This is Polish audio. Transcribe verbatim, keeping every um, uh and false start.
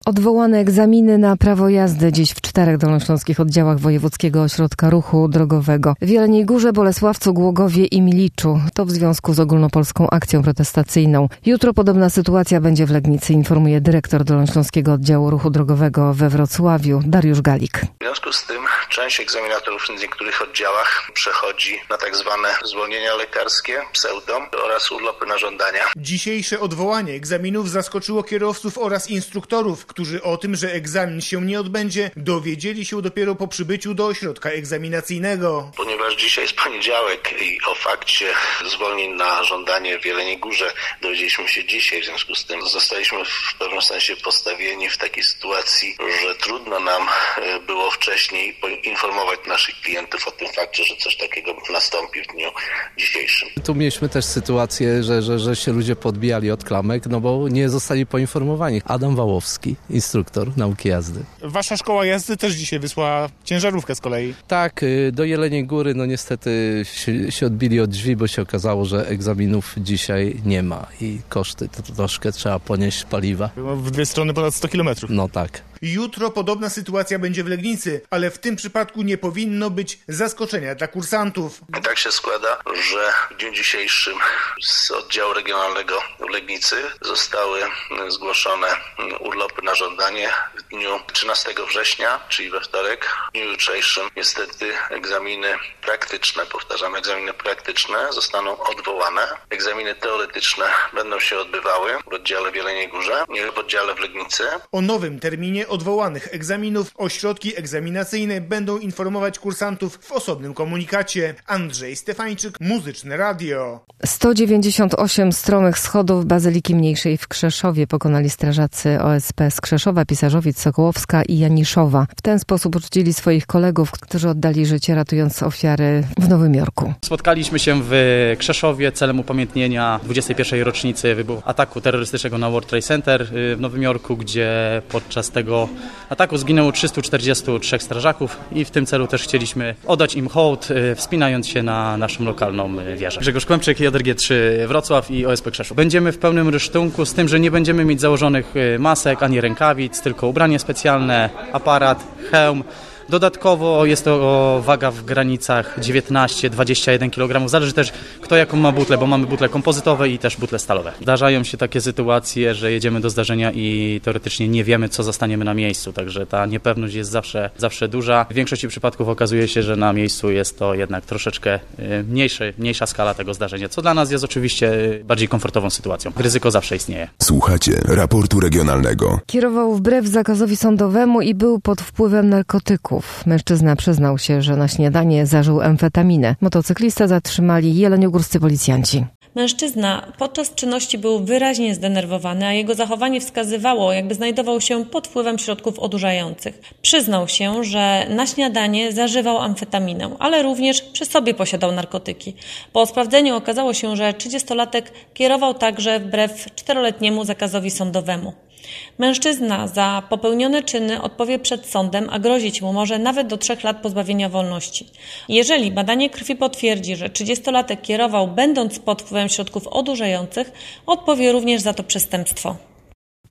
Odwołane egzaminy na prawo jazdy dziś w czterech dolnośląskich oddziałach Wojewódzkiego Ośrodka Ruchu Drogowego. W Jeleniej Górze, Bolesławcu, Głogowie i Miliczu. To w związku z ogólnopolską akcją protestacyjną. Jutro podobna sytuacja będzie w Legnicy, informuje dyrektor Dolnośląskiego Oddziału Ruchu Drogowego we Wrocławiu, Dariusz Galik. W związku z tym część egzaminatorów w niektórych oddziałach przechodzi na tak zwane zwolnienia lekarskie, pseudo oraz urlopy na żądanie. Dzisiejsze odwołanie egzaminów zaskoczyło kierowców oraz instruktorów, którzy o tym, że egzamin się nie odbędzie, dowiedzieli się dopiero po przybyciu do ośrodka egzaminacyjnego. Ponieważ dzisiaj jest poniedziałek i o fakcie zwolnień na żądanie w Jeleniej Górze dowiedzieliśmy się dzisiaj, w związku z tym zostaliśmy w pewnym sensie postawieni w takiej sytuacji, że trudno nam było wcześniej poinformować naszych klientów o tym fakcie, że coś takiego nastąpi w dniu dzisiejszym. Tu mieliśmy też sytuację, że, że, że się ludzie podbijali od klamek, no bo nie zostali poinformowani. Adam Wałowski, instruktor nauki jazdy. Wasza szkoła jazdy też dzisiaj wysłała ciężarówkę z kolei. Tak, do Jeleniej Góry no niestety się, się odbili od drzwi, bo się okazało, że egzaminów dzisiaj nie ma i koszty to, to troszkę trzeba ponieść paliwa. W dwie strony ponad sto kilometrów. No tak. Jutro podobna sytuacja będzie w Legnicy, ale w tym przypadku nie powinno być zaskoczenia dla kursantów. I tak się składa, że w dniu dzisiejszym z oddziału regionalnego w Legnicy zostały zgłoszone urlopy na żądanie w dniu trzynastego września, czyli we wtorek. W dniu jutrzejszym niestety egzaminy praktyczne, powtarzam, egzaminy praktyczne zostaną odwołane. Egzaminy teoretyczne będą się odbywały w oddziale w Jeleniej Górze i w oddziale w Legnicy. O nowym terminie odwołanych egzaminów ośrodki egzaminacyjne będą informować kursantów w osobnym komunikacie. Andrzej Stefańczyk, Muzyczne Radio. sto dziewięćdziesiąt osiem stromych schodów Bazyliki Mniejszej w Krzeszowie pokonali strażacy O S P z Krzeszowa, Pisarzowic, Sokołowska i Janiszowa. W ten sposób uczcili swoich kolegów, którzy oddali życie, ratując ofiary w Nowym Jorku. Spotkaliśmy się w Krzeszowie celem upamiętnienia dwudziestej pierwszej rocznicy wybuchu ataku terrorystycznego na World Trade Center w Nowym Jorku, gdzie podczas tego ataku zginęło trzystu czterdziestu trzech strażaków i w tym celu też chcieliśmy oddać im hołd, wspinając się na naszą lokalną wieżę. Grzegorz Kłębczyk, J R G trzy Wrocław i O S P Krzeszów. Będziemy w pełnym rysztunku z tym, że nie będziemy mieć założonych masek ani rękawic, tylko ubranie specjalne, aparat, hełm. Dodatkowo jest to waga w granicach dziewiętnaście do dwudziestu jeden kilogramów. Zależy też kto jaką ma butlę, bo mamy butle kompozytowe i też butle stalowe. Zdarzają się takie sytuacje, że jedziemy do zdarzenia i teoretycznie nie wiemy, co zastaniemy na miejscu, także ta niepewność jest zawsze, zawsze duża. W większości przypadków okazuje się, że na miejscu jest to jednak troszeczkę mniejszy, mniejsza skala tego zdarzenia, co dla nas jest oczywiście bardziej komfortową sytuacją. Ryzyko zawsze istnieje. Słuchacie raportu regionalnego. Kierował wbrew zakazowi sądowemu i był pod wpływem narkotyków. Mężczyzna przyznał się, że na śniadanie zażył amfetaminę. Motocyklistę zatrzymali jeleniogórscy policjanci. Mężczyzna podczas czynności był wyraźnie zdenerwowany, a jego zachowanie wskazywało, jakby znajdował się pod wpływem środków odurzających. Przyznał się, że na śniadanie zażywał amfetaminę, ale również przy sobie posiadał narkotyki. Po sprawdzeniu okazało się, że trzydziestolatek kierował także wbrew czteroletniemu zakazowi sądowemu. Mężczyzna za popełnione czyny odpowie przed sądem, a grozić mu może nawet do trzech lat pozbawienia wolności. Jeżeli badanie krwi potwierdzi, że trzydziestolatek kierował będąc pod wpływem środków odurzających, odpowie również za to przestępstwo.